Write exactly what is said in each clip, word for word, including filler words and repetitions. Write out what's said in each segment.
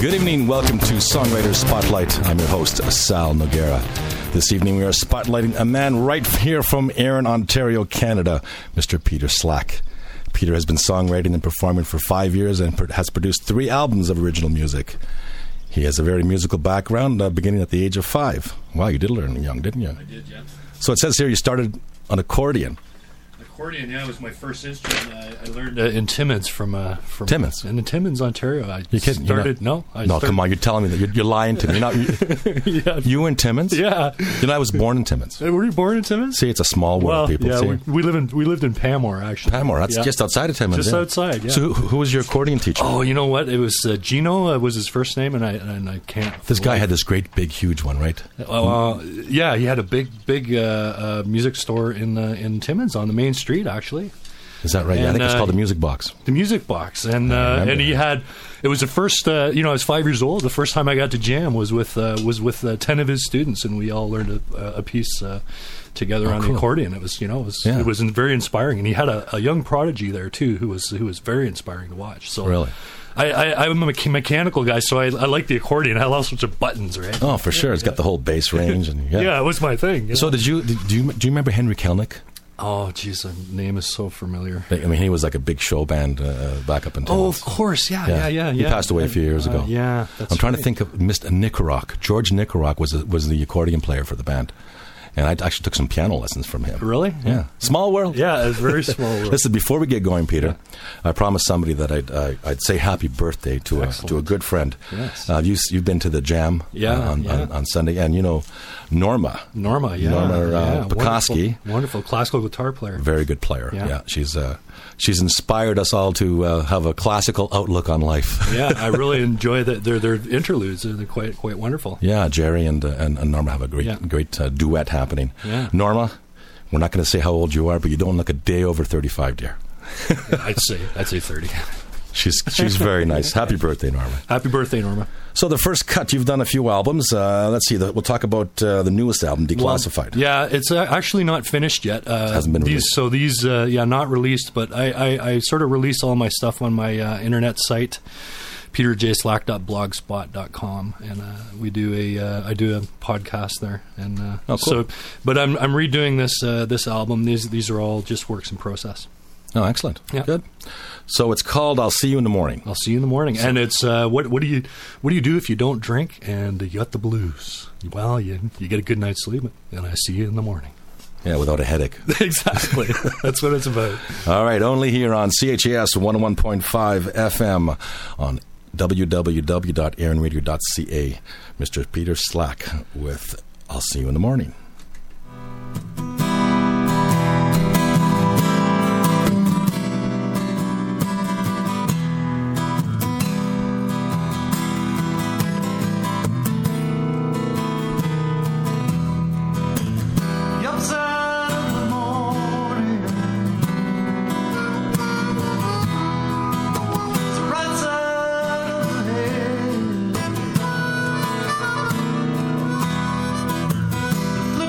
Good evening. Welcome to Songwriters Spotlight. I'm your host, Sal Noguera. This evening we are spotlighting a man right here from Erin, Ontario, Canada, Mister Peter Slack. Peter has been songwriting and performing for five years and has produced three albums of original music. He has a very musical background, uh, beginning at the age of five. Wow, you did learn young, didn't you? I did, yeah. So it says here you started on accordion. Accordion, yeah, was my first instrument. I, I learned uh, in Timmins from uh, from Timmins in Timmins, Ontario. I you kidding? started. Not, no, I no, started, come on, you're telling me that you're, you're lying to me. You're not. You, yeah. you in Timmins? Yeah. You know, I was born in Timmins. Uh, Were you born in Timmins? See, it's a small world, well, people. Yeah, See? we, we live in we lived in Pamour, actually. Pamour, that's yeah. just outside of Timmins. Just yeah. outside. Yeah. So, who, who was your accordion teacher? Oh, you know what? It was uh, Gino uh, was his first name, and I and I can't. This guy had this great, big, huge one, right? Uh, yeah, he had a big, big uh, uh, music store in uh, in Timmins on the main street, actually. Is that right? And, yeah, I think it's uh, called the Music Box. The Music Box, and uh, and he that. had. It was the first. Uh, you know, I was five years old. The first time I got to jam was with uh, was with uh, ten of his students, and we all learned a, a piece uh, together Oh, on cool. the accordion. It was, you know, it was Yeah. it was very inspiring, and he had a, a young prodigy there too, who was who was very inspiring to watch. So Really? I, I, I'm a mecha- mechanical guy, so I, I like the accordion. I have all sorts of buttons, right? Oh, for sure. It's got the whole bass range. And yeah. Yeah, it was my thing. you So know? did you? Did, do you do you remember Henry Kelnick? Oh, geez, the name is so familiar. I mean, he was like a big show band uh, back up in Oh, Timmins. of course, yeah, yeah, yeah. He yeah. passed away a few years Uh, ago. yeah, that's I'm trying right. to think of Mister Nicorok. George Nicorok was a, was the accordion player for the band, and I actually took some piano lessons from him. Really? Yeah. Small world. Yeah, it's very small world. Listen, before we get going, Peter, I promised somebody that I'd uh, I'd say happy birthday to a Excellent. to a good friend. Yes. Uh, you, you've been to the Jam Yeah, uh, on, yeah. on on Sunday, and you know Norma, Norma, yeah. Norma, uh, yeah, Bukowski. Wonderful, wonderful classical guitar player. very good player. Yeah, Yeah. she's uh, she's inspired us all to uh, have a classical outlook on life. Yeah, I really enjoy the, their their interludes. They're quite quite wonderful. Yeah, Jerry and uh, and, and Norma have a great Yeah. great uh, duet happening. Yeah. Norma, we're not going to say how old you are, but you don't look a day over thirty-five, dear. I'd say I'd say thirty. She's she's very nice. Happy birthday, Norma. Happy birthday, Norma. So the first cut, you've done a few albums. Uh, let's see. The, we'll talk about uh, the newest album, Declassified. Well, yeah, it's uh, actually not finished yet. Uh, Hasn't been these, released. So these, uh, yeah, not released. But I, I, I sort of release all my stuff on my uh, internet site, peter j slack dot blogspot dot com, and uh, we do a uh, I do a podcast there. And uh, Oh, cool. so, but I'm I'm redoing this uh, this album. These these are all just works in process. Oh, excellent. Yeah. Good. So it's called I'll See You in the Morning. I'll see you in the morning. And it's uh, what what do you what do you do if you don't drink and you got the blues? Well, you you get a good night's sleep, and I see you in the morning. Yeah, without a headache. Exactly. That's what it's about. All right, only here on C H A S one oh one point five F M on w w w dot aaron radio dot c a. Mister Peter Slack with I'll See You in the Morning. The upside of the morning, the right side of the head, the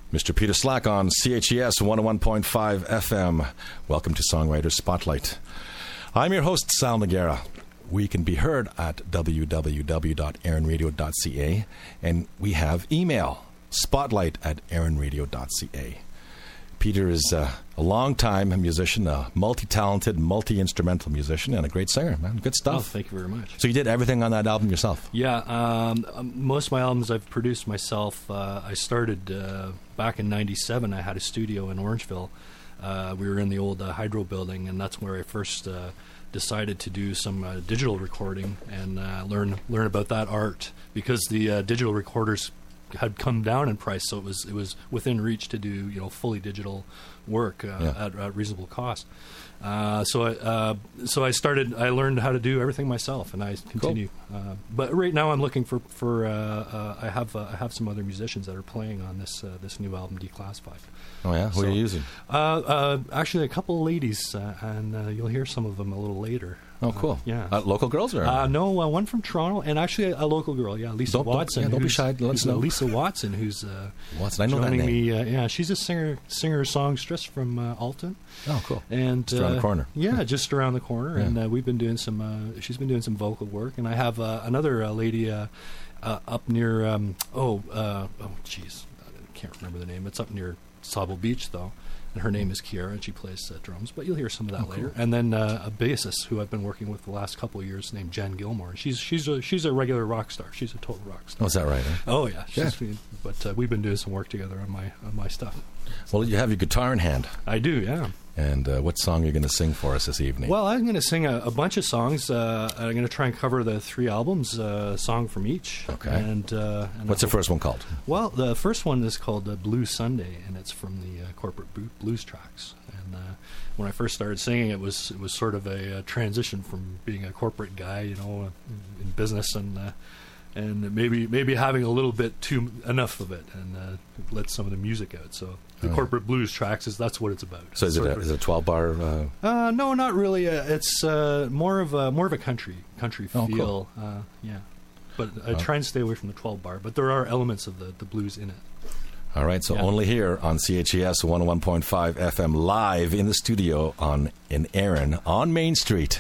Mister Peter Slack on C H E S one oh one point five F M. Welcome to Songwriter Spotlight. I'm your host, Sal Noguera. We can be heard at w w w dot aaron radio dot c a, and we have email, spotlight at aaron radio dot c a. Peter is uh, a long-time musician, a multi-talented, multi-instrumental musician, and a great singer, man. Good stuff. Oh, thank you very much. So you did everything on that album yourself? Yeah, um, um, most of my albums I've produced myself. Uh, I started uh, back in ninety-seven. I had a studio in Orangeville. Uh, we were in the old uh, Hydro building, and that's where I first uh, decided to do some uh, digital recording and uh, learn learn about that art, because the uh, digital recorders had come down in price, so it was it was within reach to do, you know, fully digital work uh, Yeah. at, at reasonable cost. Uh, so I uh, so I started. I learned how to do everything myself, and I continue. Uh, but right now, I'm looking for for. Uh, uh, I have uh, I have some other musicians that are playing on this uh, this new album, Declassified. Oh, yeah? Who So- are you using? Uh, uh, actually, a couple of ladies, uh, and uh, you'll hear some of them a little later. Oh, cool. Uh, yeah. Uh, local girls? Or? Uh, no, uh, one from Toronto, and actually a, a local girl. Yeah, Lisa Don't- don't- Watson. yeah, don't be who's- shy, let us who's, uh, know. Lisa Watson, who's uh, Watson, I know that joining name. me. Uh, yeah, she's a singer, singer songstress from uh, Alton. Oh, cool. And Just around the uh, corner. Yeah, just around the corner. Yeah. And uh, we've been doing some. Uh, she's been doing some vocal work, and I have uh, another uh, lady uh, uh, up near. Um, oh, uh, oh, jeez, I can't remember the name. It's up near Sauble Beach, though. And her name is Kiara, and she plays uh, drums. But you'll hear some of that Oh, later. cool. And then uh, a bassist who I've been working with the last couple of years, named Jen Gilmore. She's she's a she's a regular rock star. She's a total rock star. Oh, is that right? eh? Oh yeah, Yeah. she's, but uh, we've been doing some work together on my on my stuff. Well, you have your guitar in hand. I do, yeah. And uh, what song are you going to sing for us this evening? Well, I'm going to sing a, a bunch of songs. Uh, I'm going to try and cover the three albums, uh, a song from each. Okay. And, uh, and What's the I'll- first one called? Well, the first one is called uh, Blue Sunday, and it's from the uh, Corporate Blu- Blues Tracks. And uh, when I first started singing, it was it was sort of a, uh transition from being a corporate guy, you know, uh, in business, and uh, and maybe maybe having a little bit too enough of it, and uh, let some of the music out. So the Oh. Corporate Blues Tracks is that's what it's about. So is it Sort a, of is it a twelve bar? Uh, uh, no, not really. Uh, it's uh, more of a more of a country country Oh, feel. cool. Uh, yeah, but I Oh. try and stay away from the twelve bar. But there are elements of the, the blues in it. all right, so Yeah. only here on C H E S one oh one point five F M, live in the studio on in Erin on Main Street,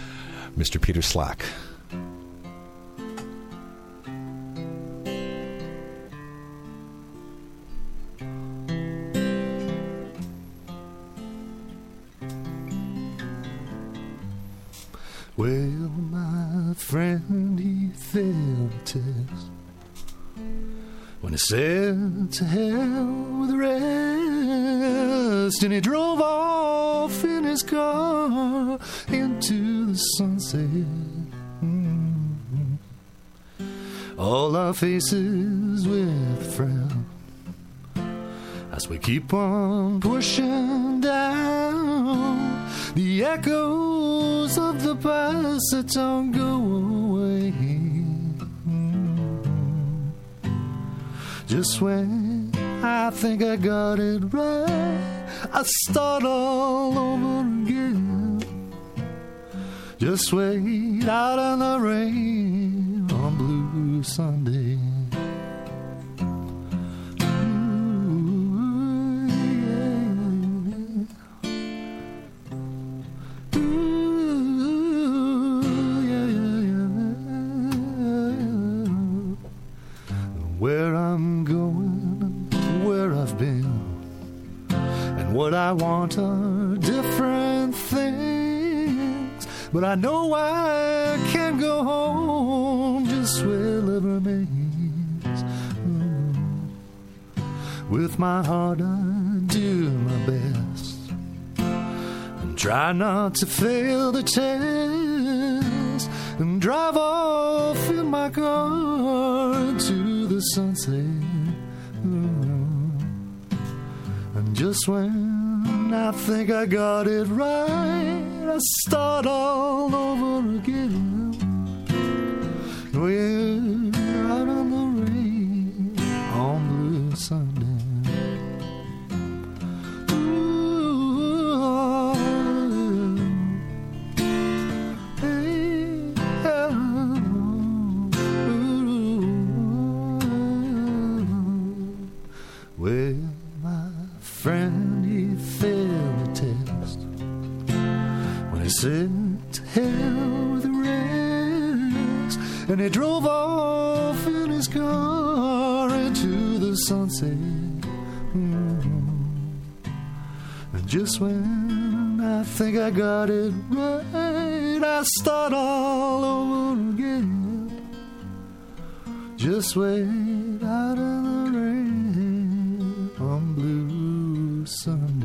Mister Peter Slack. Well, my friend, he failed the test when he said to hell with the rest, and he drove off in his car into the sunset. Mm. All our faces with a frown as we keep on pushing down the echoes of the past that don't go away. Just when I think I got it right, I start all over again. Just wait out in the rain on Blue Sunday. Where I'm going, where I've been, and what I want are different things. But I know I can't go home just where love remains. Mm. With my heart I do my best and try not to fail the test, and drive off in my car to the sunset. Mm. And just when I think I got it right, I start all over again. We're out on the rain on Blue Sunday. Well, and he drove off in his car into the sunset. Mm-hmm. And just when I think I got it right, I start all over again. Just wait out in the rain on Blue Sunday.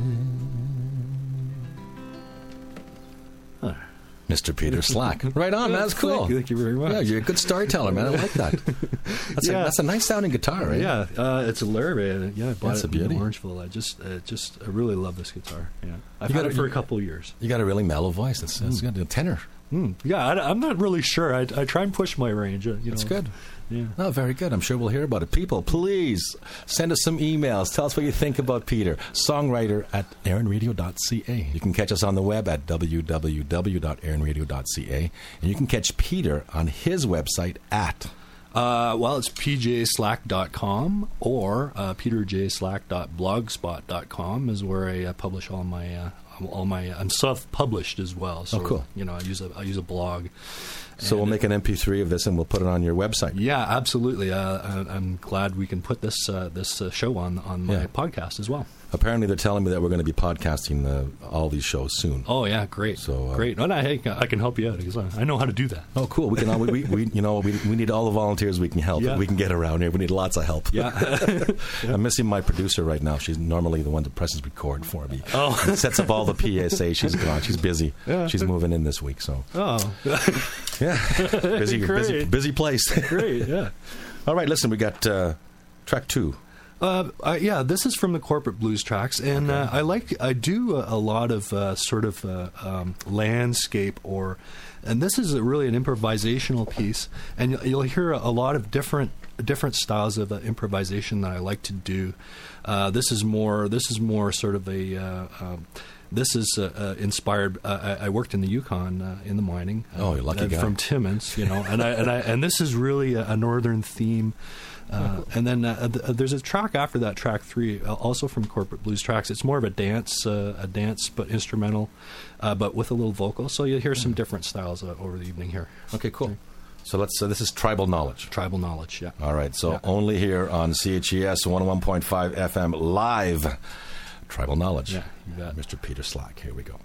Mister Peter Slack. Right on, man. That's cool. Thank you, thank you very much. Yeah, you're a good storyteller, man. I like that. That's, Yeah. a, that's a nice sounding guitar, right? Yeah, uh, it's a Larrabee. Yeah, I bought That's it a beauty. in Orangeville. I just, uh, just, I really love this guitar. Yeah, I've You had gotta- it for a you- couple of years. You got a really mellow voice. It's, it's got a tenor. Mm. Yeah, I, I'm not really sure. I, I try and push my range. uh, You know, That's good. Yeah. Oh, very good. I'm sure we'll hear about it. People, please send us some emails. Tell us what you think about Peter. Songwriter at aaron radio dot c a. You can catch us on the web at w w w dot aaron radio dot c a. And you can catch Peter on his website at... Uh, well, it's p j slack dot com or uh, peter j slack dot blogspot dot com is where I uh, publish all my uh, all my. I'm self-published as well. So, Oh, cool. You know, I use a I use a blog. So we'll make an M P three of this and we'll put it on your website. Yeah, absolutely. Uh, I, I'm glad we can put this uh, this uh, show on on my Yeah. podcast as well. Apparently, they're telling me that we're going to be podcasting uh, all these shows soon. Oh yeah, great. So, uh, great. No, no, hey, I can help you out because I I know how to do that. Oh, cool. We can. all- We, we you know, we, we need all the volunteers we can help. Yeah. We can get around here. We need lots of help. Yeah. I'm missing my producer right now. She's normally the one that presses record for me. Oh. And sets up all the P S A. She's gone. She's busy. Yeah. She's moving in this week. So Oh, yeah, busy, busy, Great. busy place. great. Yeah. All right. Listen, we got uh, track two. Uh, uh, yeah, this is from the Corporate Blues tracks, and uh, I like I do a, a lot of uh, sort of uh, um, landscape, or, and this is a, really an improvisational piece, and you'll, you'll hear a, a lot of different different styles of uh, improvisation that I like to do. Uh, this is more this is more sort of a. Uh, um, This is uh, uh, inspired. Uh, I, I worked in the Yukon uh, in the mining. Uh, Oh, you're lucky uh, guy. From Timmins, you know, and I and I and this is really a, a northern theme. Uh, and then uh, th- there's a track after that, track three, uh, also from Corporate Blues Tracks. It's more of a dance, uh, a dance, but instrumental, uh, but with a little vocal. So you'll hear some different styles uh, over the evening here. Okay, cool. So let's. Uh, this is Tribal Knowledge. Tribal knowledge, yeah. All right. So Yeah. only here on C H E S one oh one point five F M live. Tribal Knowledge. Yeah, you bet. Mister Peter Slack. Here we go.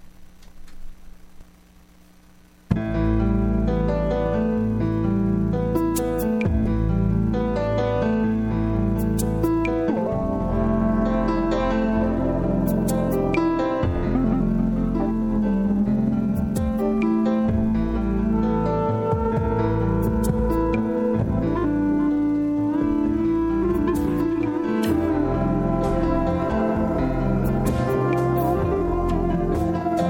Thank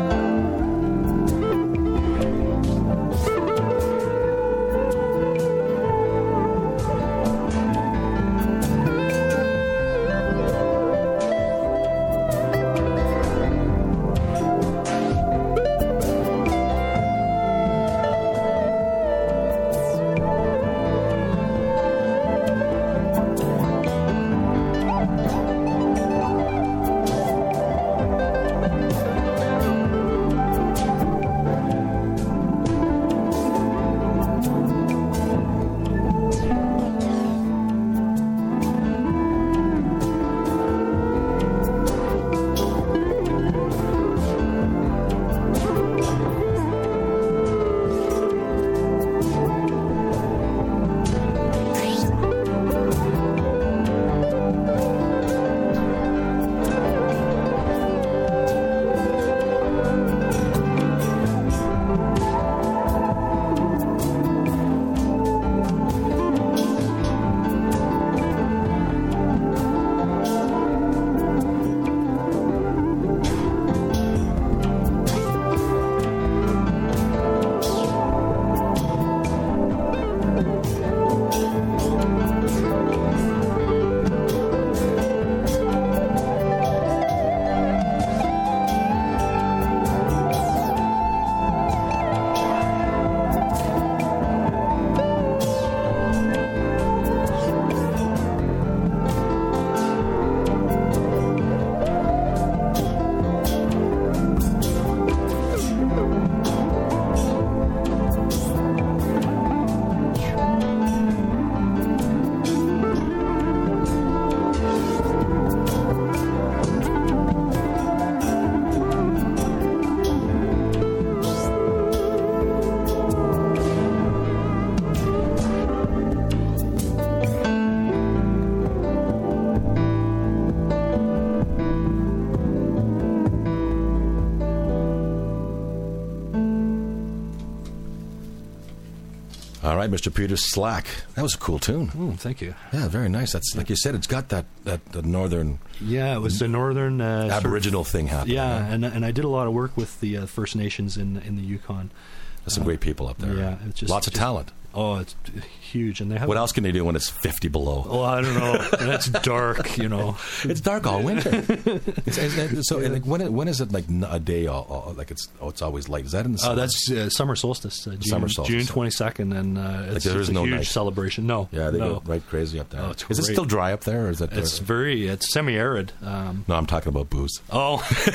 right, Mister Peter Slack. That was a cool tune. Oh, thank you. Yeah, very nice. That's like you said. It's got that that, that northern Yeah, it was the northern uh, sort of- Aboriginal thing happening. Yeah, right? and and I did a lot of work with the uh, First Nations in in the Yukon. There's some great people up there. Yeah, it's just lots of just- talent. Oh, it's huge, and they have. What else can they do when it's fifty below? Oh, I don't know. And it's dark, you know. It's dark all winter. it's, it's, so, like, when it, when is it like n- a day? All, all, like it's oh, it's always light. Is that in the summer? Oh, that's uh, summer solstice. Uh, June, Summer solstice. June twenty second, and uh, it's, there it's is a no huge night. celebration. No, yeah, they no. go right crazy up there. Oh, it's is it great. still dry up there, or is it? It's or- very. It's semi-arid. Um, no, I'm talking about booze. oh,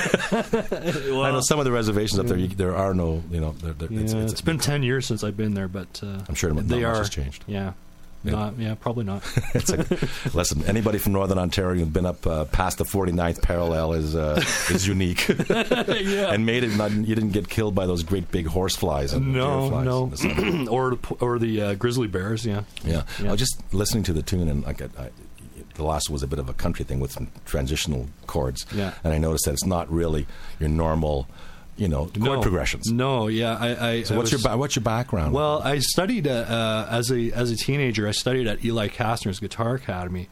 well, I know some of the reservations up there. You, there are no, you know. They're, they're, yeah, it's, it's, it's been ten years since I've been there, but uh, I'm sure not they much are. has changed. Yeah. Yeah. Not, yeah, probably not. It's like, listen, anybody from Northern Ontario who's been up uh, past the forty-ninth parallel is uh, is unique, yeah. and made it. Not, you didn't get killed by those great big horse flies and No, deer flies no. in the summer. or the, or the uh, grizzly bears. Yeah. Yeah. Yeah. I was just listening to the tune, and like I, I, the last was a bit of a country thing with some transitional chords. Yeah. And I noticed that it's not really your normal, you know, chord No. progressions. No. Yeah. I. I So I what's was- your ba- what's your background? Well, I studied uh, uh, as a as a teenager. I studied at Eli Kastner's Guitar Academy,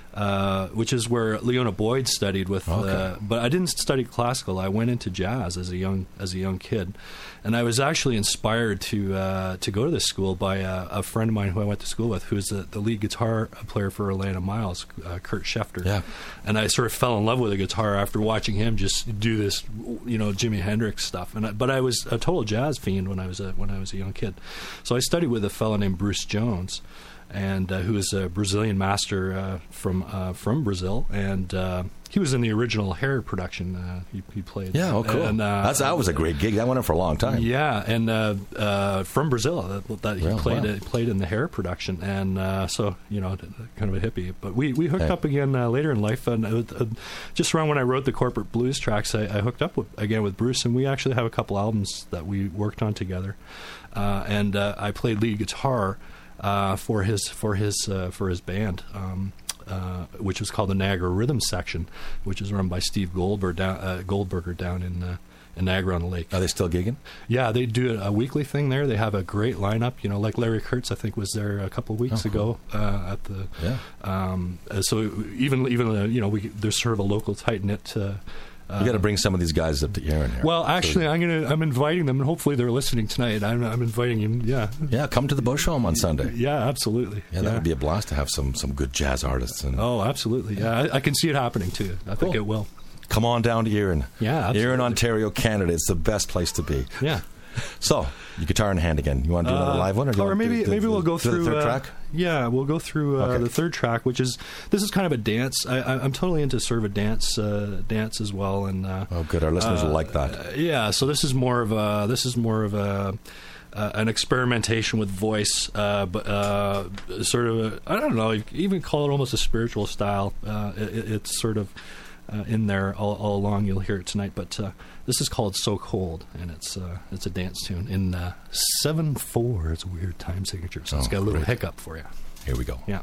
uh, which is where Leona Boyd studied with. Okay. Uh, but I didn't study classical. I went into jazz as a young as a young kid, and I was actually inspired to uh, to go to this school by a, a friend of mine who I went to school with, who's the, the lead guitar player for Elena Miles, uh, Kurt Schefter. Yeah. And I sort of fell in love with the guitar after watching him just do this, you know, Jimi Hendrix stuff. And I, but I was a total jazz fiend when I was a when I was a young kid. So I studied with a fellow named Bruce Jones, and uh, who is a Brazilian master uh, from uh, from Brazil, and uh, he was in the original Hair production. Uh, he, he played. yeah, oh, cool. And, uh, That's that was a great gig. That went on for a long time. yeah, and uh, uh, from Brazil, that, that he Well, played wow. uh, played in the Hair production, and uh, so you know, kind of a hippie. But we, we hooked Hey. up again uh, later in life, and uh, uh, just around when I wrote the Corporate Blues tracks, I, I hooked up with, again with Bruce, and we actually have a couple albums that we worked on together, uh, and uh, I played lead guitar uh, for his for his uh, for his band. Um, Uh, which was called the Niagara Rhythm Section, which is run by Steve Goldberg down, uh, Goldberger down in uh, in Niagara on the Lake. Are they still gigging? Yeah, they do a weekly thing there. They have a great lineup. You know, like Larry Kurtz, I think, was there a couple of weeks Oh, cool. ago uh, at the. Yeah. Um, uh, so even even uh, you know, we, there's sort of a local tight knit. Uh, uh, You got to bring some of these guys up to Aaron here. well, actually, So- I'm gonna I'm inviting them, and hopefully they're listening tonight. I'm I'm inviting you. Yeah. yeah, come to the Bush Home on Sunday. Yeah, absolutely. Yeah, that would be a blast to have some some good jazz artists. And Oh, absolutely. Yeah, I, I can see it happening too. I think Cool. it will. come on down to Erin. Yeah, absolutely. Erin, Ontario, Canada. It's the best place to be. Yeah. So, your guitar in hand again. You want to do another Uh, live one, or, do you or want to maybe do, maybe do- we'll go do through the third uh, track? Yeah, we'll go through uh, Okay. the third track, which is this is kind of a dance. I, I, I'm totally into sort of a dance uh, dance as well, and uh, Oh, good. Our listeners will like that. uh, yeah. So this is more of a this is more of a uh, an experimentation with voice, uh, but uh, sort of a, I don't know. You could even call it almost a spiritual style. Uh, it, it's sort of uh, in there all, all along. You'll hear it tonight, but. Uh, This is called "So Cold," and it's uh, it's a dance tune in uh, seven four. It's a weird time signature, so it's Oh, got a little great. hiccup for you. Here we go. Yeah.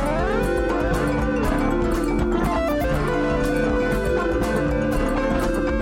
Thank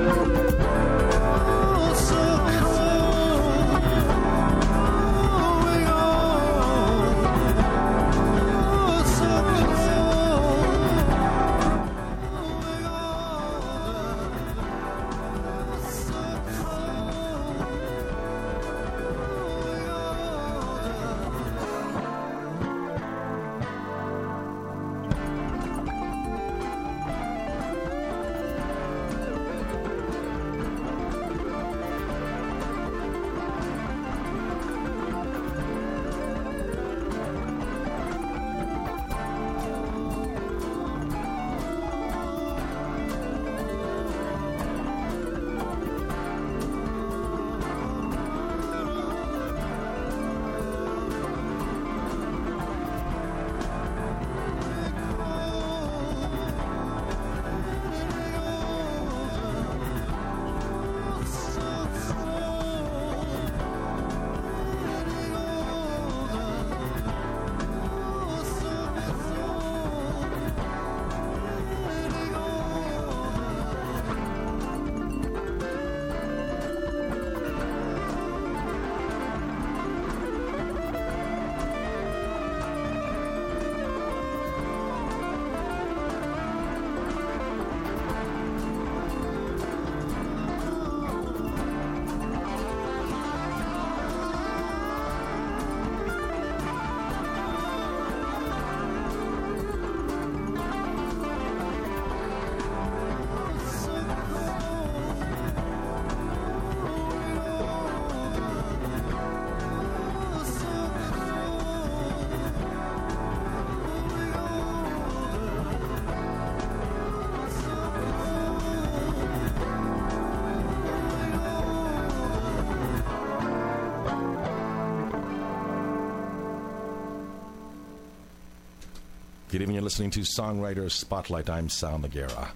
Good evening. You're listening to Songwriter Spotlight. I'm Sal Noguera.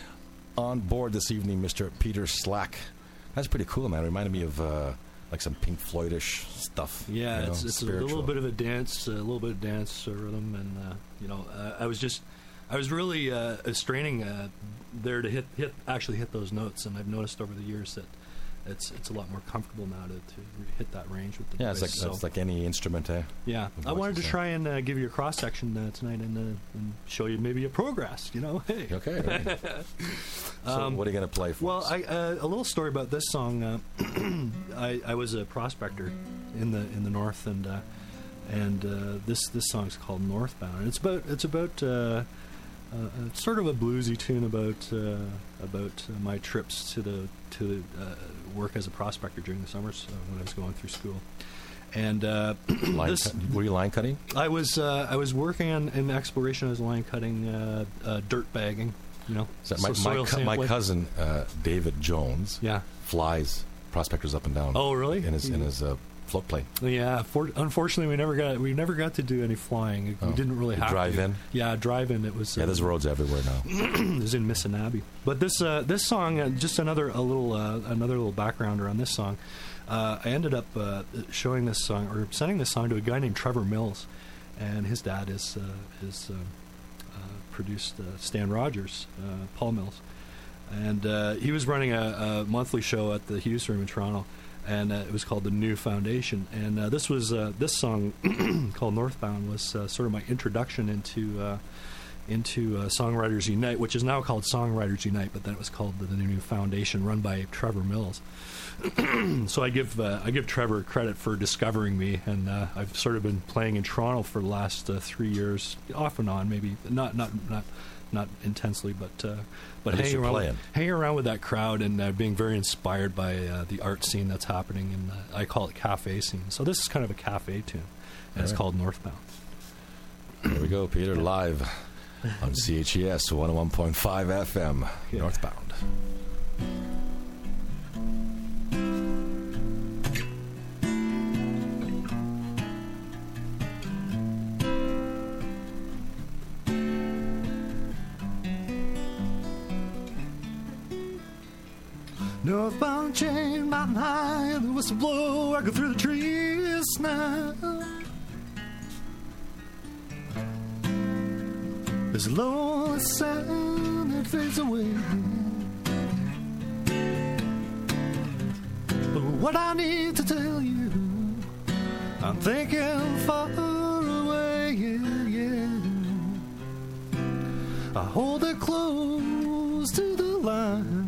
On board this evening, Mister Peter Slack. That's pretty cool, man. It reminded me of uh, like some Pink Floyd-ish stuff. Yeah, you know, it's, it's a little bit of a dance, a little bit of dance uh, rhythm, and uh, you know, uh, I was just, I was really uh, straining uh, there to hit, hit, actually hit those notes, and I've noticed over the years that it's it's a lot more comfortable now to, to hit that range with the yeah, voice. it's like so, it's like any instrument, eh? Yeah, I wanted to try and uh, give you a cross section uh, tonight and, uh, and show you maybe a progress. You know, hey. Okay. Right. So, um, what are you going to play for well, us? I, uh, a little story about this song. Uh, I, I was a prospector in the in the north, and uh, and uh, this this song's called Northbound. And it's about it's about uh, uh, it's sort of a bluesy tune about uh, about uh, my trips to the to uh, work as a prospector during the summers uh, when I was going through school. And uh, line this, cut- were you line cutting? I was uh, I was working on in exploration. I was line cutting, uh, uh, dirt bagging. You know, So my, so my, soil co- my sampling. cousin uh, David Jones Yeah. flies prospectors up and down. Oh, really? In his in his uh, float plane. Yeah, for, unfortunately, we never got we never got to do any flying. Oh. We didn't really You have drive to. in? Yeah, drive in. It was Yeah, uh, there's roads everywhere now. it was in Missinabie. But this uh, this song, uh, just another a little uh, another little backgrounder on this song. Uh, I ended up uh, showing this song or sending this song to a guy named Trevor Mills, and his dad is uh, is uh, uh, produced uh, Stan Rogers, uh, Paul Mills, and uh, he was running a, a monthly show at the Hughes Room in Toronto, and uh, it was called The New Foundation. And uh, this was uh, this song called Northbound was uh, sort of my introduction into uh, into uh, Songwriters Unite, which is now called Songwriters Unite, but then it was called the, the New Foundation, run by Trevor Mills. So I give uh, I give Trevor credit for discovering me, and uh, I've sort of been playing in Toronto for the last uh, three years, off and on, maybe not not not not intensely, but uh, but At least hanging you're around, playing. with, hanging around with that crowd and uh, being very inspired by uh, the art scene that's happening, and uh, I call it cafe scene. So this is kind of a cafe tune, and All it's right. called Northbound. There we go, Peter, live on C H E S one oh one point five F M, Yeah. Northbound. Northbound chain, mountain high, the whistle blow, working through the trees now. There's a lonely sound that fades away. But what I need to tell you, I'm thinking far away, yeah, yeah. I hold it close to the line.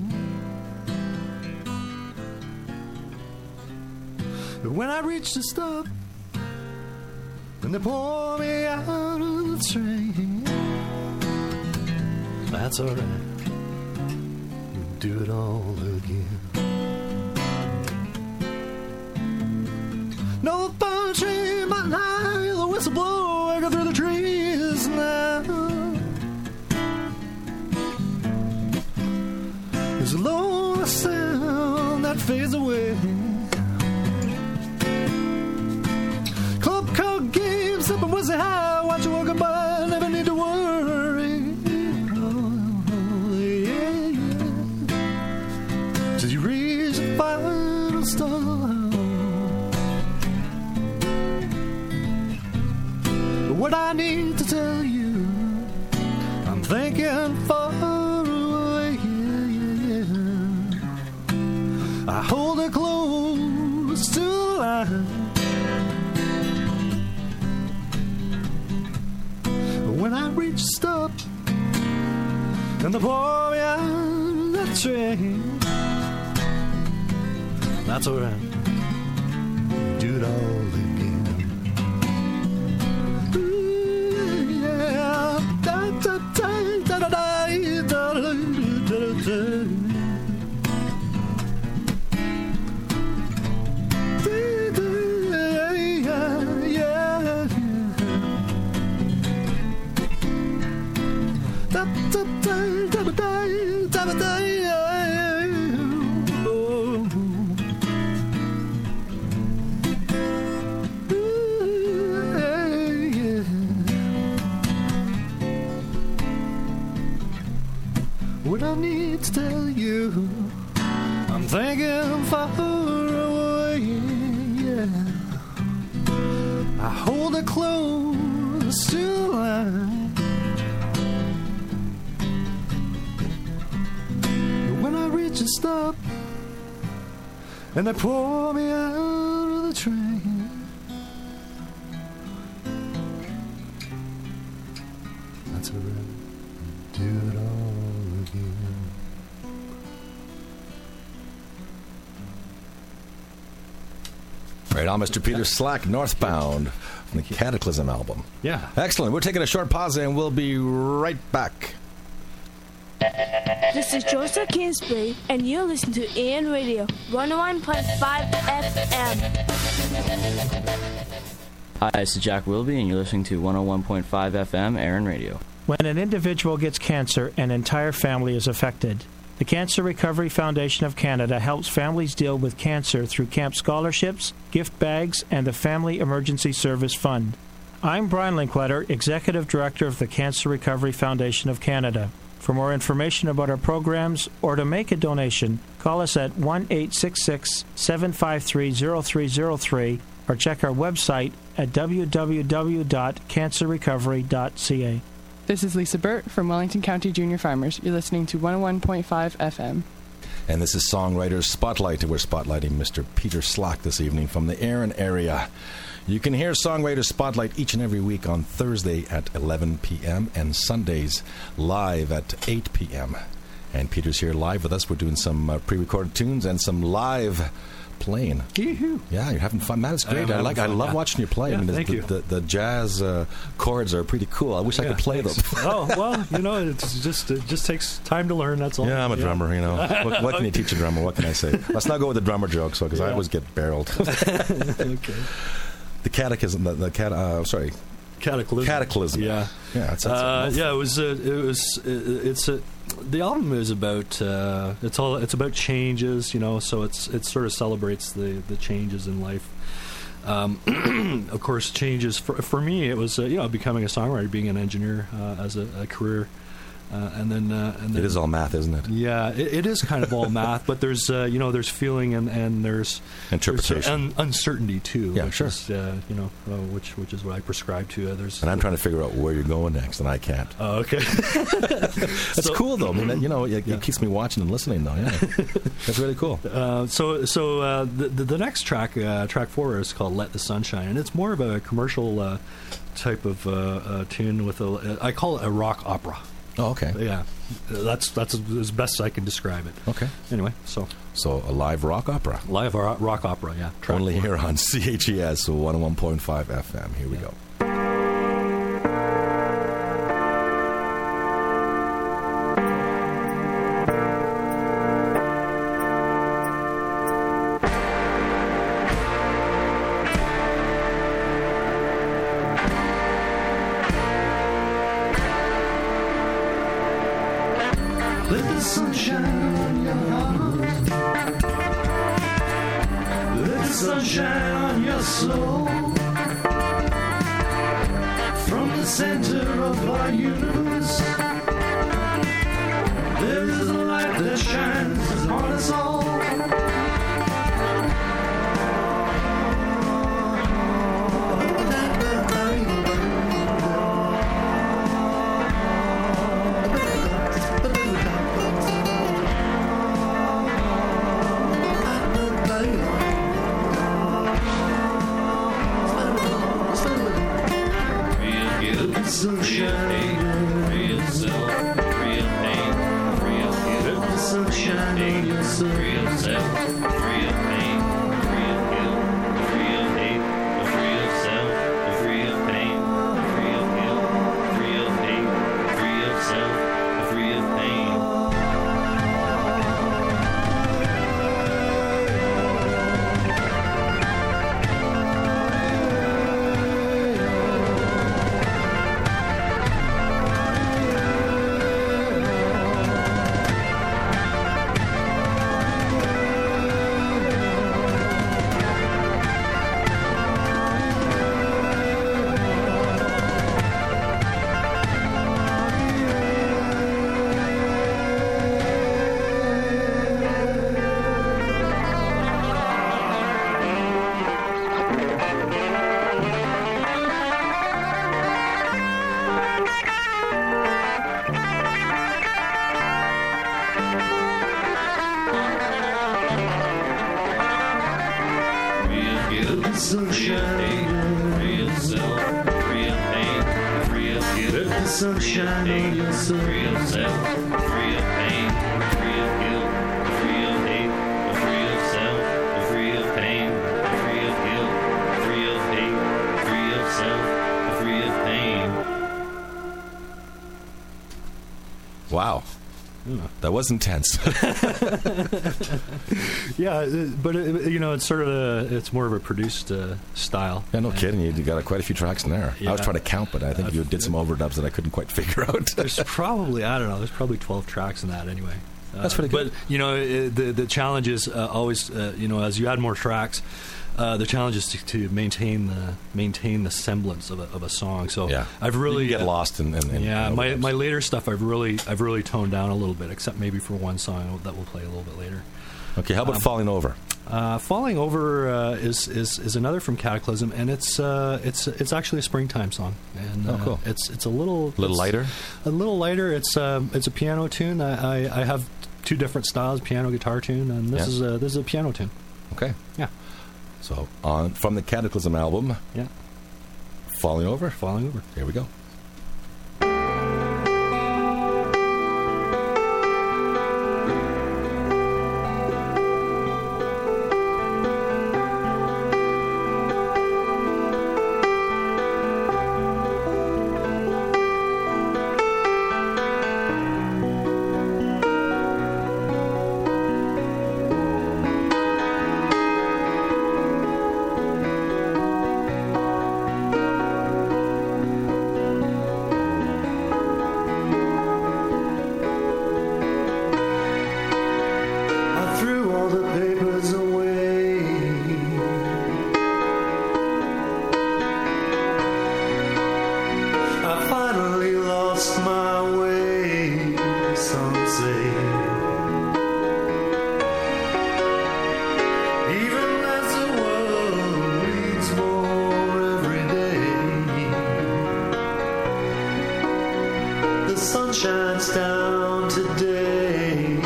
But when I reach the stop, and they pour me out of the train, that's alright, we'll do it all again. No fun train, mountain high, the whistle blow, I go through the trees now. There's a lonely sound that fades away. Club card games, sipping whiskey high, watch you walking by, never need to worry. Oh, yeah, yeah. Till you reach the final stop. But what I need to tell you, I'm thinking far away, yeah, yeah, yeah. I hold it close to the line. When I reach the stop and they pour me out of the train, that's alright, do it all again. Ooh, yeah. Da, da, da, da, da, da, da, da, da, da. I'm thinking far away, yeah. I hold it close to light. When I reach a stop and they pour me out of the train, that's alright, do it all again. Right on, Mister Peter Slack, Northbound, from the Cataclysm album. Yeah. Excellent. We're taking a short pause and we'll be right back. This is Joseph Kingsbury, and you're listening to A N Radio one oh one point five F M. Hi, this is Jack Wilby, and you're listening to one oh one point five F M, Aaron Radio. When an individual gets cancer, an entire family is affected. The Cancer Recovery Foundation of Canada helps families deal with cancer through camp scholarships, gift bags, and the Family Emergency Service Fund. I'm Brian Linkletter, Executive Director of the Cancer Recovery Foundation of Canada. For more information about our programs or to make a donation, call us at one eight six six, seven five three, zero three zero three or check our website at w w w dot cancer recovery dot c a. This is Lisa Burt from Wellington County Junior Farmers. You're listening to one oh one point five F M. And this is Songwriters Spotlight. We're spotlighting Mister Peter Slack this evening from the Aaron area. You can hear Songwriters Spotlight each and every week on Thursday at eleven p.m. and Sundays live at eight p.m. And Peter's here live with us. We're doing some uh, pre-recorded tunes and some live playing. Yee-hoo. Yeah, you're having fun. Matt, it's great. I, I like. I fun, love yeah. watching you play. Yeah, I mean, thank the, you. The, the jazz uh, chords are pretty cool. I wish I Yeah, could play thanks. them. Oh, well, you know, it's just it just takes time to learn, that's all. Yeah, I'm a drummer, you know. What, what can you teach a drummer? What can I say? Let's not go with the drummer joke, so because I Yeah. always get barreled. Okay. The catechism, the, the cat, uh, sorry, Cataclysm. Cataclysm. Yeah. Yeah, that's, that's Uh, a yeah, it was. Uh, it was. Uh, it's a. The album is about. Uh, it's all. It's about changes, you know. So it's. It sort of celebrates the the changes in life. Um, of course, changes for for me. It was uh, you know becoming a songwriter, being an engineer uh, as a, a career, uh, and then uh, and then It is all math, isn't it? Yeah, it, it is kind of all math, but there's uh, you know there's feeling and, and there's Interpretation. there's, un- uncertainty too. Yeah, which sure. Is, uh, you know, uh, which which is what I prescribe to. Uh, there's And I'm trying to figure out where you're going next, and I can't. Oh, okay. That's So- cool, though. I mean, that, you know, it, Yeah. it keeps me watching and listening, though. Yeah, that's really cool. Uh, so, so uh, the, the the next track, uh, track four, is called "Let the Sun Shine," and it's more of a commercial uh, type of uh, uh, tune with a. I call it a rock opera. Oh, okay. Yeah, that's that's as best as I can describe it. Okay. Anyway, so So a live rock opera. live ro- rock opera, yeah. Track Only four. here on C H E S one oh one point five F M. Here we go. Let the sun shine on your heart. Let the sun shine on your soul. From the center of our universe, there is a light that shines on us all. Sunshine, Real self, real pain, real guilt. let the sunshine on your soul. Real self, real pain, real guilt. Real hate, real self, real pain, real guilt. Real hate, real self, real pain. Free of hate, free of self, free of pain, free of guilt. Let the sunshine on your soul. Free of self, free of pain, free of guilt, free of hate, free of self, free of pain, free of guilt, free of hate, free of self, free of pain. Wow. That was intense. Yeah, uh, but it, you know, it's sort of a, it's more of a produced uh, style. Yeah, no And kidding. You got quite a few tracks in there. I was Yeah. trying to count, but I think Uh, you did some overdubs that I couldn't quite figure out. There's probably, I don't know, there's probably twelve tracks in that anyway. Uh, That's pretty good. But, you know, it, the, the challenge is uh, always, uh, you know, as you add more tracks, uh, the challenge is to, to maintain the maintain the semblance of a, of a song. So Yeah. I've really You can get uh, lost in, in, in yeah, in my, overdubs. my later stuff I've really I've really toned down a little bit, except maybe for one song that we'll play a little bit later. Okay, how about um, Falling Over? Uh, Falling Over uh, is, is is another from Cataclysm, and it's uh, it's it's actually a springtime song. And Oh, uh, cool. It's it's a little A little it's lighter? A little lighter. It's um, it's a piano tune. I, I, I have two different styles: piano, guitar tune, and this Yeah. is a this is a piano tune. Okay. Yeah, So, on from the Cataclysm album, yeah. Falling Over. Falling Over. Here we go. I threw all the papers away. I finally lost my way, some say. Even as the world needs more every day, the sun shines down today.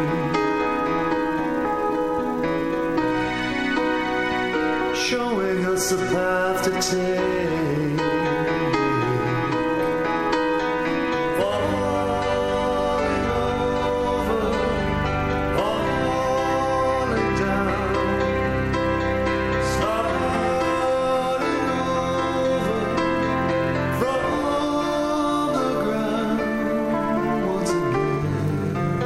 Showing us a path to take. Falling over, falling down, starting over from the ground once again.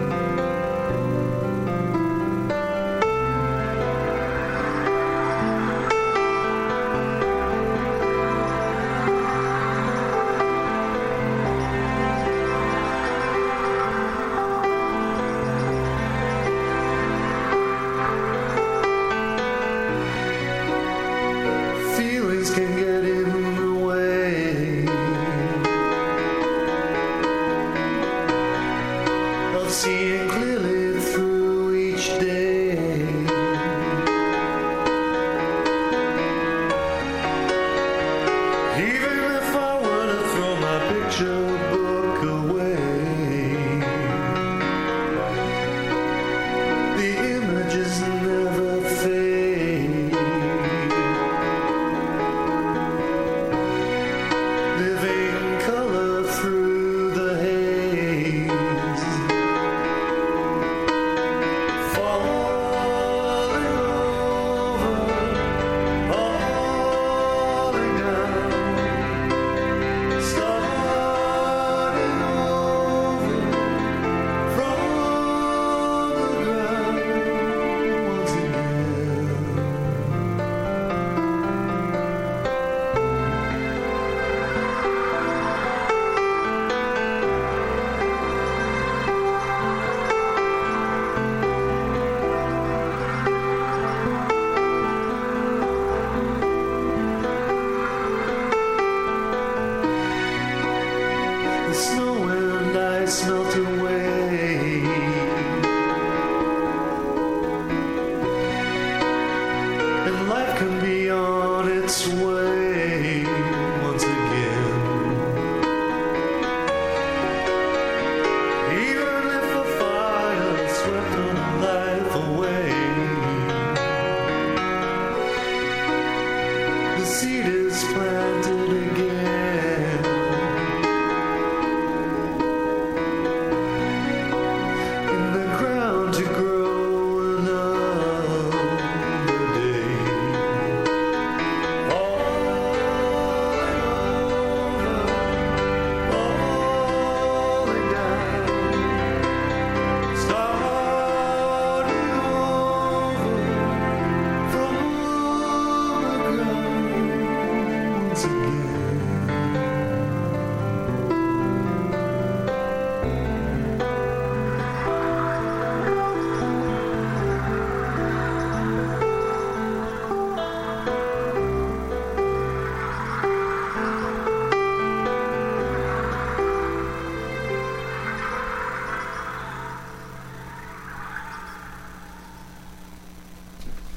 Feelings can get in the way of seeing clearly through each day. Even if I were to throw my picture book away, the images never fade. Living color through the haze. Falling over, falling down, starting over from the ground once again. The snow and ice melt away. And life can be on its way once again. Even if a fire swept our life away,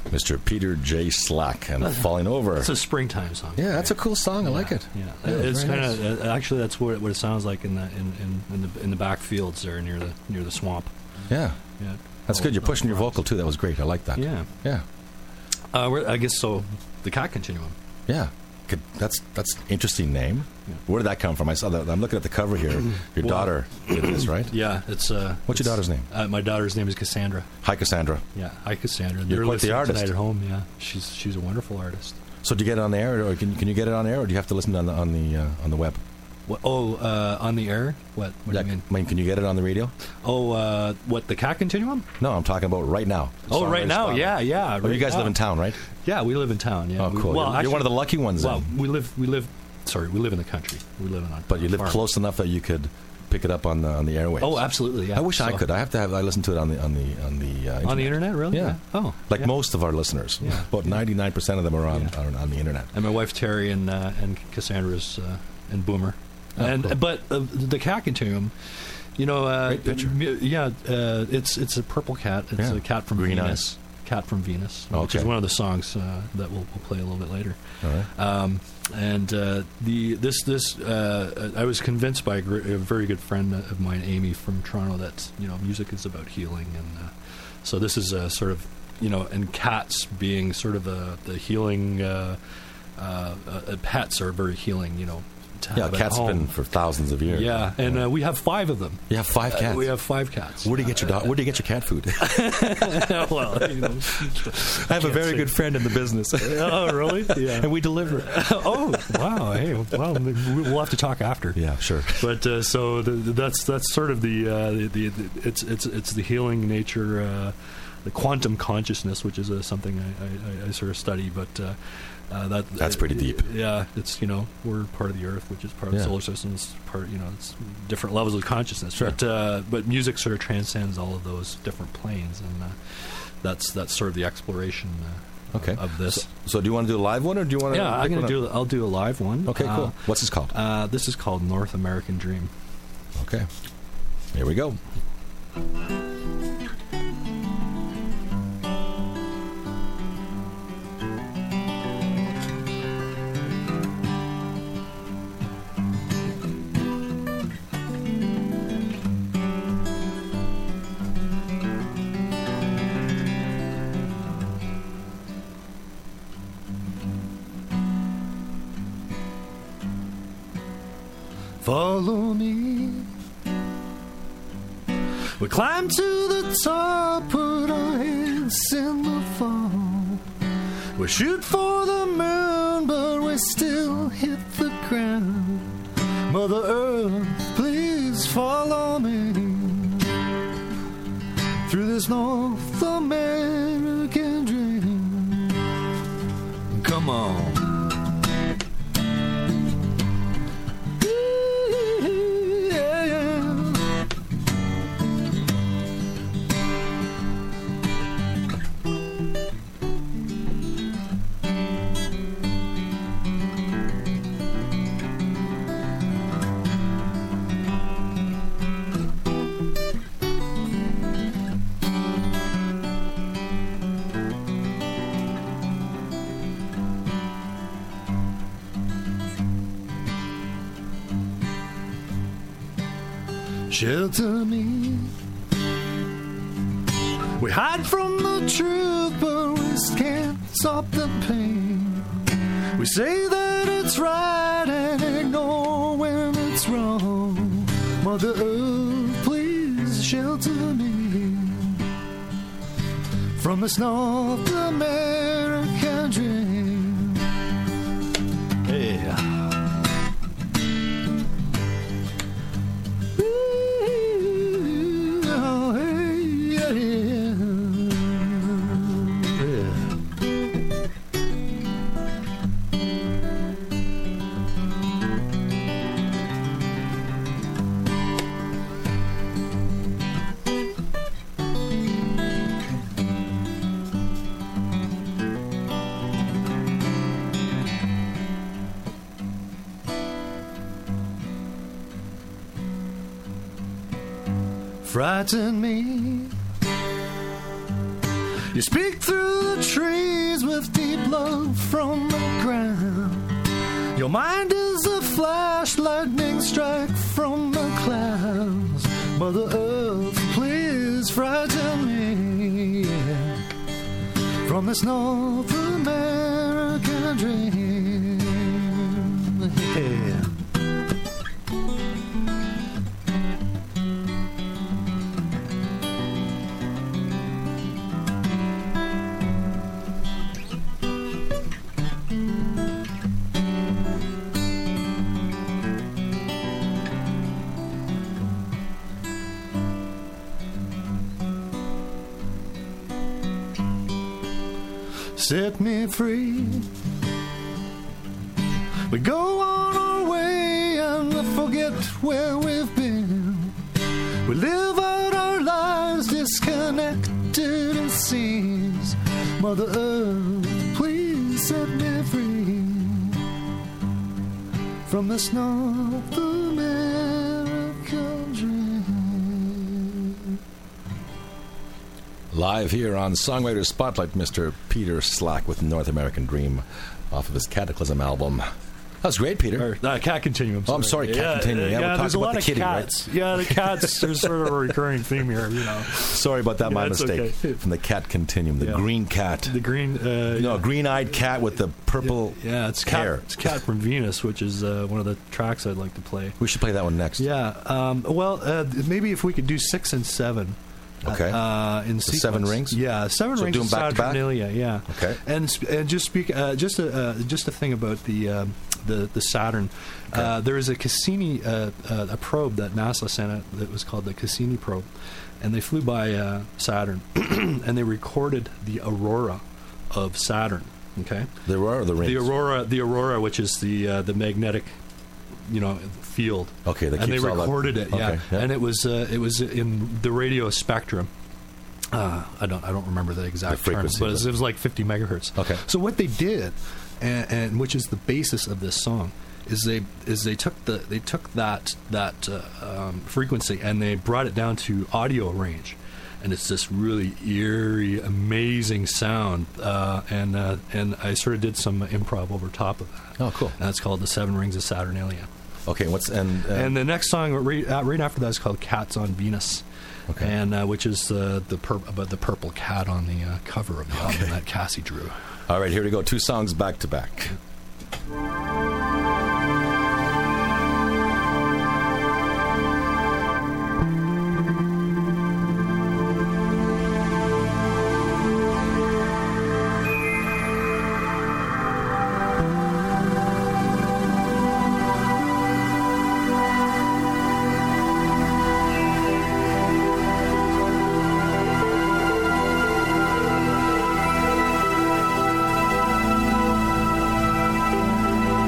Mister Peter J. Slack and Falling Over. It's a springtime song. Yeah, that's a cool song. I like it. Yeah, Yeah, it's very kind of uh, actually that's what, what it sounds like in the in, in, in the in the back fields there near the near the swamp. Yeah, Yeah, that's Oh, good. You're pushing your rocks. vocal too. That was great. I like that. Yeah, yeah, uh, we're, I guess so. The Cat Continuum. yeah. Good. That's that's interesting name. Yeah. Where did that come from? I saw that. I'm looking at the cover here. Your Well- daughter did this, right? Yeah, it's uh. What's your it's- daughter's name? Uh, my daughter's name is Cassandra. Hi, Cassandra. Yeah, hi Cassandra. You're They're quite the listening artist. tonight at home. Yeah, she's she's a wonderful artist. So, do you get it on the air, or can can you get it on air, or do you have to listen on the on the uh, on the web? What, oh, uh, on the air? What? What Yeah, do you mean? I mean, can you get it on the radio? Oh, uh, what? The Cat Continuum? No, I'm talking about right now. Oh, right Songwriter's now, Spotlight. yeah, yeah. Oh, you right guys now. live in town, right? Yeah, we live in town. Yeah. Oh, We- cool. well, you're, actually, you're one of the lucky ones, Well, then. we live. We live. Sorry, we live in the country. We live in. A, But you a live farm. close enough that you could pick it up on the on the airwaves. Oh, absolutely. Yeah. I wish I So- could. I have to have. I listen to it on the on the on the uh, internet. on the internet, really? Yeah. Oh, Like yeah. most of our listeners, Yeah. about ninety-nine percent of them are on, Yeah. on on the internet. And my wife Terry and uh, and Cassandra's uh, and Boomer, Oh, and cool. but uh, the Cat Continuum, you know, uh, Great picture. mu- Yeah, uh, it's it's a purple cat. It's Yeah. a cat from Green Venus. Cat from Venus, Oh, which okay. is one of the songs uh, that we'll, we'll play a little bit later. All right. Um, and uh, the this this uh, I was convinced by a, gr- a very good friend of mine, Amy from Toronto, that you know music is about healing, and uh, so this is a sort of you know, and cats being sort of a, the healing. Uh, uh, uh, pets are very healing, you know. To Yeah, have at cats have home. been for thousands of years. Yeah, and uh, we have five of them. You have five Uh, cats. we have five cats. Where do you get your dog? Where do you get your cat food? well, you know, I have a can't very say. good friend in the business, oh, really? Yeah. and we deliver. oh, wow. Hey, well, we'll have to talk after. Yeah, sure. But uh, so the, that's that's sort of the, uh, the, the, the it's it's it's the healing nature, uh, the quantum consciousness, which is uh, something I, I, I sort of study. But uh, uh, that That's pretty deep. Yeah, it's you know we're part of the Earth, which is part of Yeah. the solar system. It's part you know it's different levels of consciousness. Sure. But uh, but music sort of transcends all of those different planes, and uh, that's that's sort of the exploration. Uh, Okay. Of this. So, so do you want to do a live one, or do you want to? Yeah, I'm gonna do. I'll do a live one. Okay, cool. Uh, What's this called? uh, this is called North American Dream. Okay. Here we go. Follow me. We climb to the top, put our heads in the fall. We shoot for the moon, but we still hit the ground. Mother Earth, please follow me through this North American dream. Come on. Yeah, yeah. Shelter me. We hide from the truth, but we can't stop the pain. We say that it's right and ignore when it's wrong. Mother Earth, please shelter me from this North American dream. Hey. Ooh, oh, hey, yeah, yeah. Frighten me. You speak through the trees with deep love from the ground. Your mind is a flash, lightning strike from the clouds. Mother Earth, please frighten me, yeah, from this North American dream. Yeah. Set me free. We go on our way and forget where we've been. We live out our lives disconnected, it seems. Mother Earth, please set me free from this North American dream. Live here on Songwriter Spotlight, Mister Peter Slack with North American Dream off of his Cataclysm album. That was great, Peter. Or, uh, Cat Continuum. Oh, I'm sorry, Cat yeah, Continuum. Yeah, yeah, we're there's talking a about lot the of kitty, cats. right? Yeah, the cats. There's sort of a recurring theme here, you know. Sorry about that, my Yeah, it's mistake. okay. From the Cat Continuum, the Yeah. green cat. The green. Uh, No, yeah. a green-eyed cat with the purple Yeah, it's hair. cat. It's Cat from Venus, which is uh, one of the tracks I'd like to play. We should play that one next. Yeah. Um, well, uh, maybe if we could do six and seven. Okay. Uh, in sequence. seven rings? Yeah, seven So rings. do 'em of back to back? Saturnalia, yeah. Okay. And sp- and just speak uh, just a uh, just a thing about the um, the the Saturn. Okay. Uh, there is a Cassini uh, uh, a probe that NASA sent out that was called the Cassini probe, and they flew by uh, Saturn and they recorded the aurora of Saturn. Okay. The aurora or the rings? The aurora, the aurora, which is the uh, the magnetic, you know, field. Okay, that and they keeps all that- recorded it. Yeah, Okay, yeah. and it was uh, it was in the radio spectrum. Uh, I don't I don't remember the exact The terms, frequency, but it was, but- it was like fifty megahertz. Okay. So what they did, and, and which is the basis of this song, is they is they took the they took that that uh, um, frequency and they brought it down to audio range. And it's this really eerie, amazing sound, uh, and uh, and I sort of did some improv over top of that. Oh, cool. And that's called the Seven Rings of Saturnalia. Okay, what's and uh, And the next song right, uh, right after that is called "Cats on Venus," Okay. and uh, which is uh, the pur- about the purple cat on the uh, cover of the album that Cassie drew. all right, here we go. Two songs back to back. Thank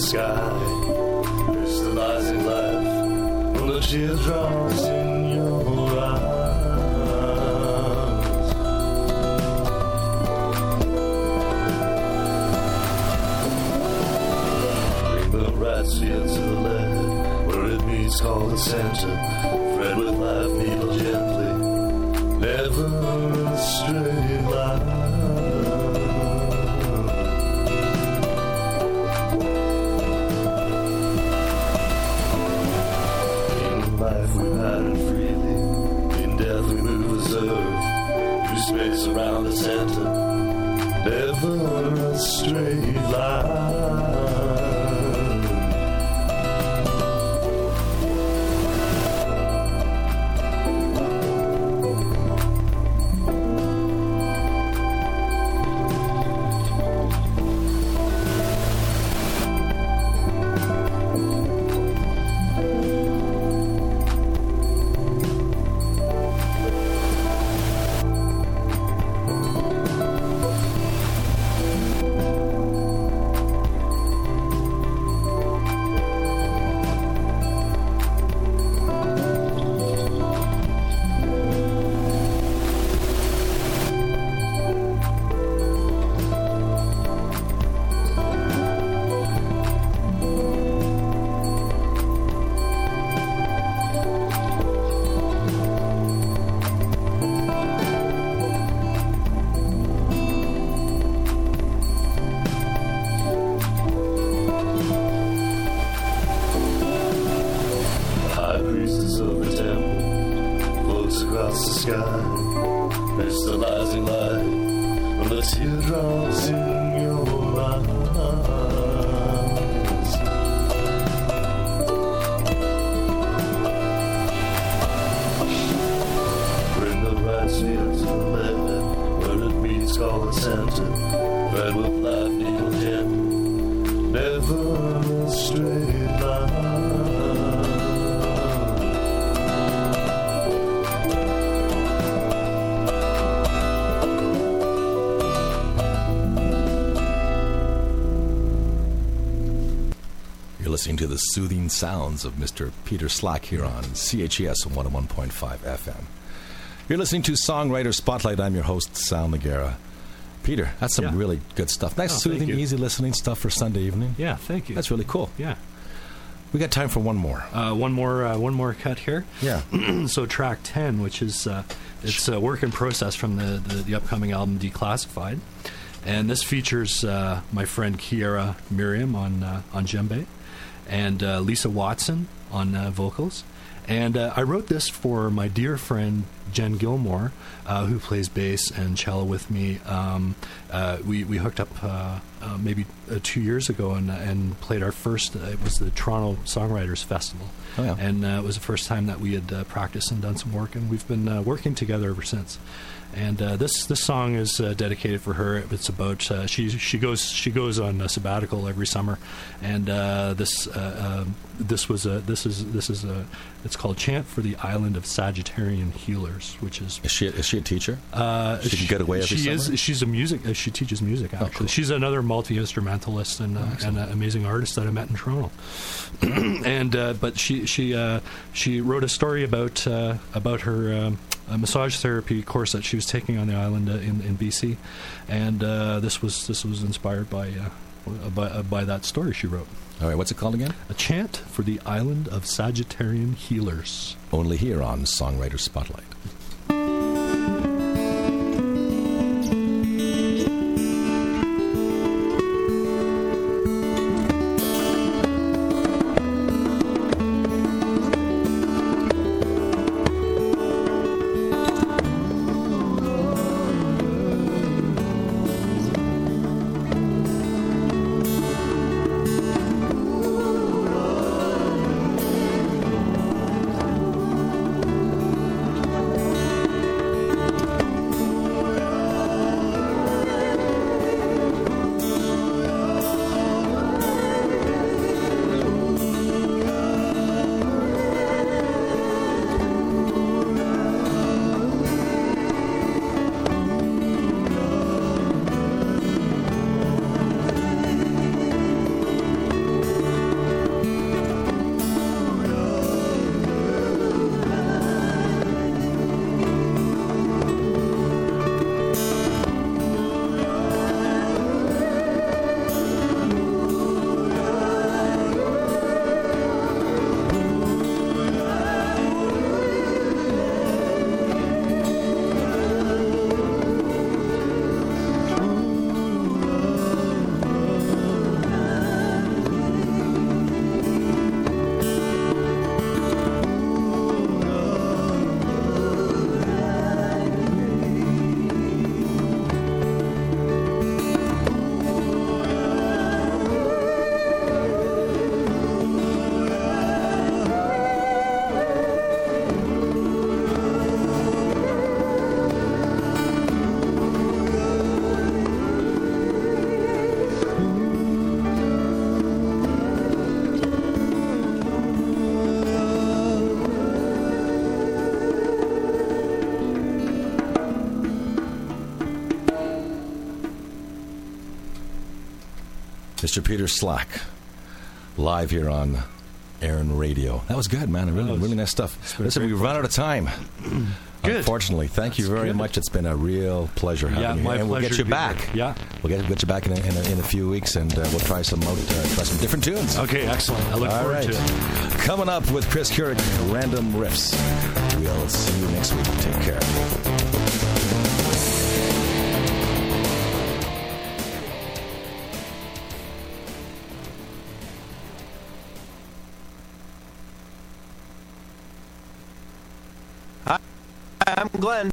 sky. Crystallizing life from the teardrops in your eyes. Bring the right sphere to the left, where it meets called the center. Thread with life, needle gently, never a straight line. Space around the center, never a straight line. Listening to the soothing sounds of Mister Peter Slack here on C H E S one oh one point five F M. You're listening to Songwriter Spotlight. I'm your host, Sal Noguera. Peter, that's some yeah. really good stuff. Nice, oh, soothing, easy listening stuff for Sunday evening. Yeah, thank you. That's really cool. Yeah. We got time for one more. Uh, one more uh, one more cut here. Yeah. So track ten, which is uh, it's a work in process from the, the, the upcoming album Declassified. And this features uh, my friend Kiera Miriam on, uh, on djembe. And uh, Lisa Watson on uh, vocals. And uh, I wrote this for my dear friend Jen Gilmore, uh, who plays bass and cello with me. Um, uh, we, we hooked up uh, uh, maybe uh, two years ago and, and played our first, uh, it was the Toronto Songwriters Festival. Oh, yeah. And uh, it was the first time that we had uh, practiced and done some work, and we've been uh, working together ever since. And uh, this this song is uh, dedicated for her. It's about uh, she she goes she goes on a sabbatical every summer, and uh, this uh, uh, this was a this is this is a it's called Chant for the Island of Sagittarian Healers, which is is she is she a teacher? Uh, she, she can get away every she summer? is she's a music uh, she teaches music actually. Oh, cool. She's another multi instrumentalist and uh, oh, and an amazing artist that I met in Toronto. and uh, but she she uh, she wrote a story about uh, about her. Um, a massage therapy course that she was taking on the island uh, in, in B C, and uh, this was this was inspired by uh, by, uh, by that story she wrote. All right, what's it called again? A Chant for the Island of Sagittarian Healers. Only here on Songwriter Spotlight. Ooh, Mister Peter Slack, live here on Aaron Radio. That was good, man. Really, really nice stuff. Listen, we've run out of time. Good. Unfortunately, thank That's you very good. much. It's been a real pleasure having Yeah, you my here. And we'll pleasure get you to be back. here. Yeah. We'll get, get you back in a, in, a, in a few weeks, and uh, we'll try some out, uh, try some different tunes. Okay, excellent. I look All forward right. to it. Coming up with Chris Couric, Random Riffs. We'll see you next week. Take care. I'm Glenn.